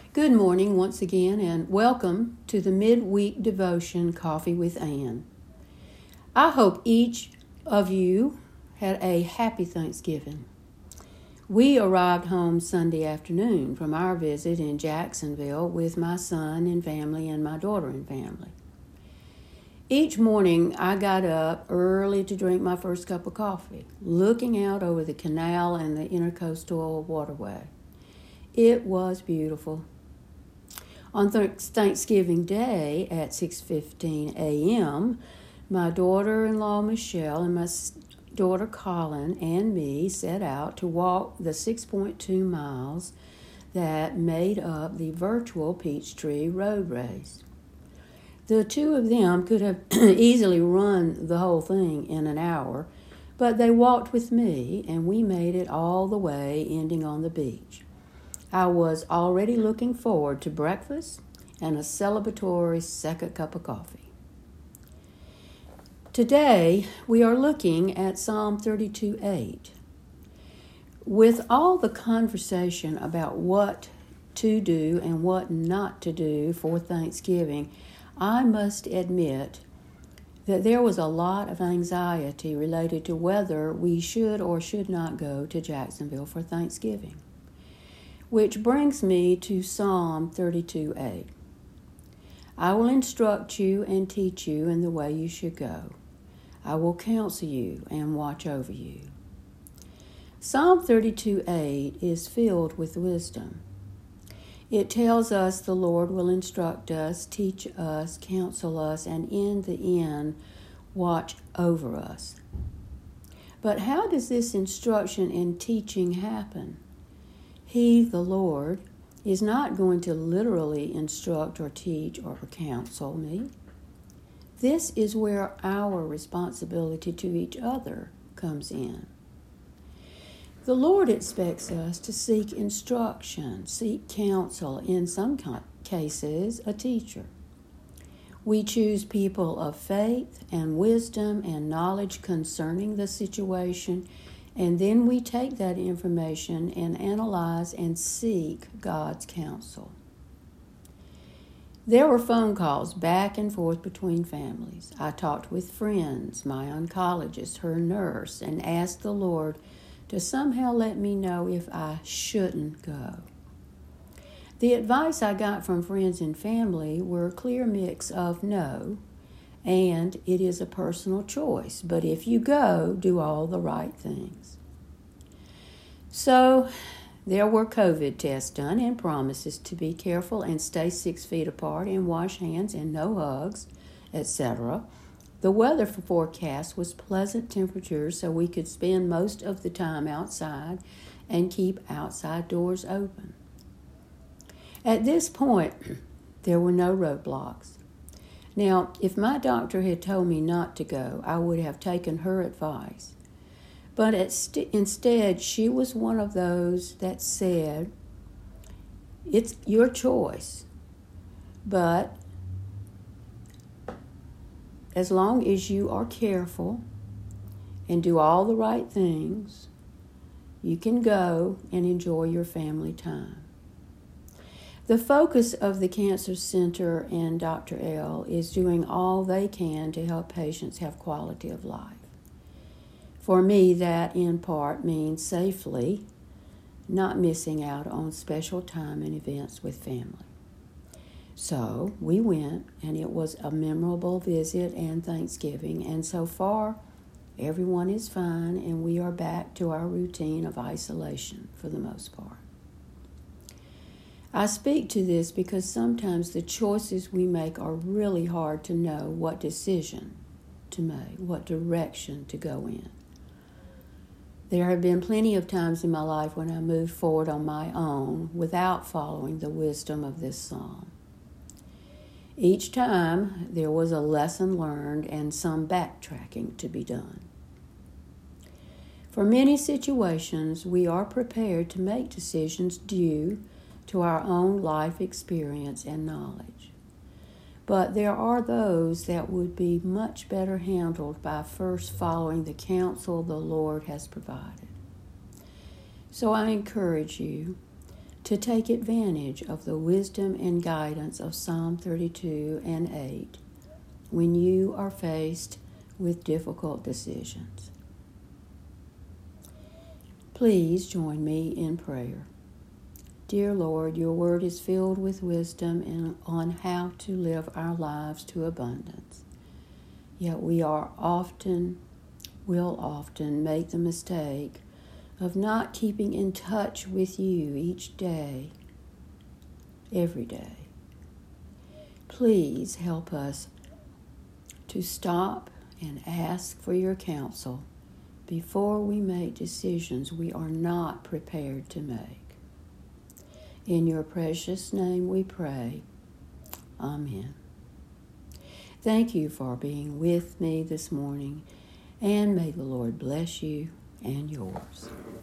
Good morning once again, and welcome to the midweek devotion Coffee with Ann. I hope each of you had a happy Thanksgiving. We arrived home Sunday afternoon from our visit in Jacksonville with my son and family and my daughter and family. Each morning I got up early to drink my first cup of coffee, looking out over the canal and the Intercoastal Waterway. It was beautiful. On Thanksgiving Day at 6:15 a.m., my daughter-in-law Michelle and my daughter Colin and me set out to walk the 6.2 miles that made up the virtual Peachtree Road Race. The two of them could have easily run the whole thing in an hour, but they walked with me and we made it all the way, ending on the beach. I was already looking forward to breakfast and a celebratory second cup of coffee. Today, we are looking at Psalm 32:8. With all the conversation about what to do and what not to do for Thanksgiving, I must admit that there was a lot of anxiety related to whether we should or should not go to Jacksonville for Thanksgiving. Which brings me to Psalm 32:8. I will instruct you and teach you in the way you should go. I will counsel you and watch over you. Psalm 32:8 is filled with wisdom. It tells us the Lord will instruct us, teach us, counsel us, and in the end, watch over us. But how does this instruction and teaching happen? He, the Lord, is not going to literally instruct or teach or counsel me. This is where our responsibility to each other comes in. The Lord expects us to seek instruction, seek counsel, in some cases, a teacher. We choose people of faith and wisdom and knowledge concerning the situation, and then we take that information and analyze and seek God's counsel. There were phone calls back and forth between families. I talked with friends, my oncologist, her nurse, and asked the Lord to somehow let me know if I shouldn't go. The advice I got from friends and family were a clear mix of no, and it is a personal choice, but if you go, do all the right things. So there were COVID tests done and promises to be careful and stay 6 feet apart and wash hands and no hugs, etc. The weather forecast was pleasant temperatures so we could spend most of the time outside and keep outside doors open. At this point, there were no roadblocks. Now, if my doctor had told me not to go, I would have taken her advice. But instead, she was one of those that said, it's your choice, but as long as you are careful and do all the right things, you can go and enjoy your family time. The focus of the Cancer Center and Dr. L is doing all they can to help patients have quality of life. For me, that in part means safely not missing out on special time and events with family. So we went, and it was a memorable visit and Thanksgiving, and so far everyone is fine, and we are back to our routine of isolation for the most part. I speak to this because sometimes the choices we make are really hard to know what decision to make, what direction to go in. There have been plenty of times in my life when I moved forward on my own without following the wisdom of this psalm. Each time there was a lesson learned and some backtracking to be done. For many situations, we are prepared to make decisions due to our own life experience and knowledge. But there are those that would be much better handled by first following the counsel the Lord has provided. So I encourage you to take advantage of the wisdom and guidance of Psalm 32 and 8 when you are faced with difficult decisions. Please join me in prayer. Dear Lord, your word is filled with wisdom on how to live our lives to abundance. Yet we will often make the mistake of not keeping in touch with you each day, every day. Please help us to stop and ask for your counsel before we make decisions we are not prepared to make. In your precious name we pray. Amen. Thank you for being with me this morning, and may the Lord bless you and yours.